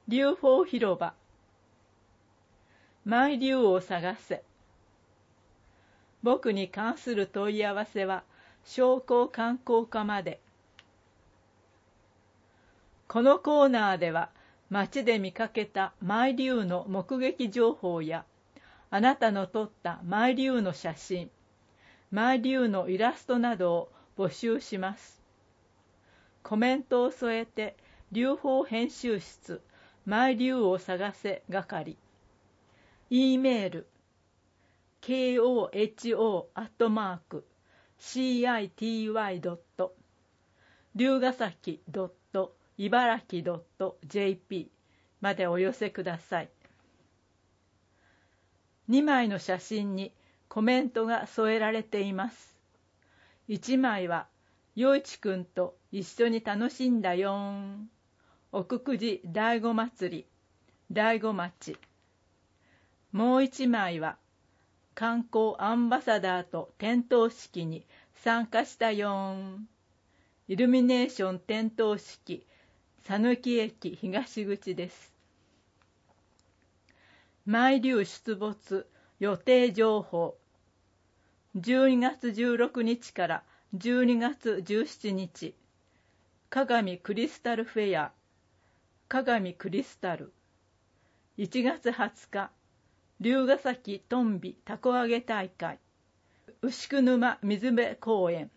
龍鳳広場。マイ竜を探せ。僕に関する問い合わせは商工観光課まで。このコーナーでは街で見かけたマイ竜の目撃情報やあなたの撮ったマイ竜の写真、マイ竜のイラストなどを募集します。コメントを添えて龍鳳編集室マイ竜を探せ係。E メール koho@city. 龍ヶ崎茨城 .jp までお寄せください。2枚の写真にコメントが添えられています。1枚は陽一くんと一緒に楽しんだよーん。奥久慈醍醐祭り醍醐町。もう1枚は観光アンバサダーと点灯式に参加したよーん。イルミネーション点灯式讃岐駅東口です。マイ竜出没予定情報。12月16日から12月17日鏡クリスタルフェア鏡クリスタル。1月20日龍ヶ崎トンビたこ揚げ大会牛久沼水辺公園。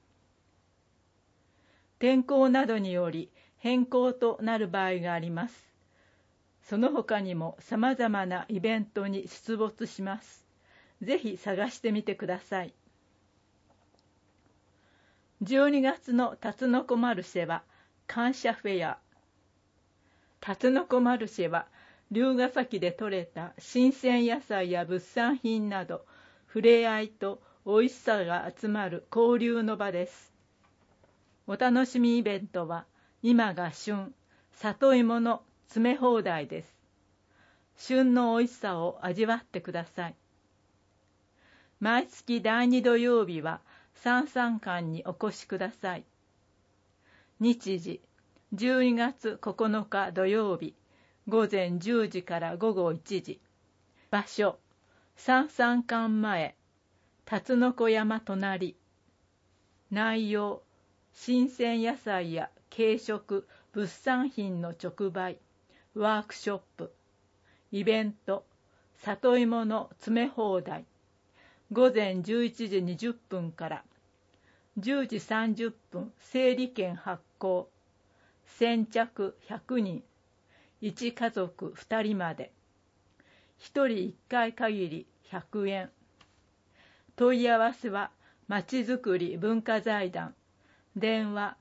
天候などにより変更となる場合があります。その他にもさまざまなイベントに出没します。ぜひ探してみてください。12月のタツノコマルシェは感謝フェア。タツノコマルシェは龍ヶ崎で採れた新鮮野菜や物産品など触れ合いとおいしさが集まる交流の場です。お楽しみイベントは今が旬、里芋の詰め放題です。旬のおいしさを味わってください。毎月第2土曜日は三々館にお越しください。日時、12月9日土曜日、午前10時から午後1時。場所、三々館前、タツノコ山隣。内容、新鮮野菜や軽食、物産品の直売、ワークショップ。イベント、里芋の詰め放題。午前11時20分から10時30分整理券発行。先着100人。1家族2人まで。1人1回限り100円。問い合わせはまちづくり文化財団。電話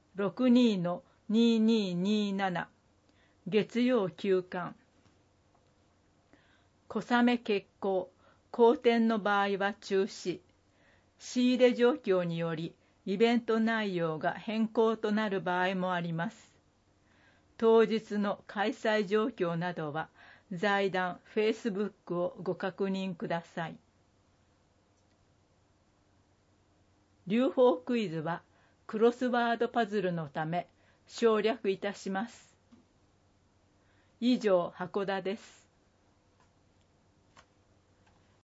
62-2227。月曜休館。小雨欠航。好天の場合は中止。仕入れ状況によりイベント内容が変更となる場合もあります。当日の開催状況などは財団 Facebook をご確認ください。龍鳳クイズはクロスワードパズルのため省略いたします。以上、函館です。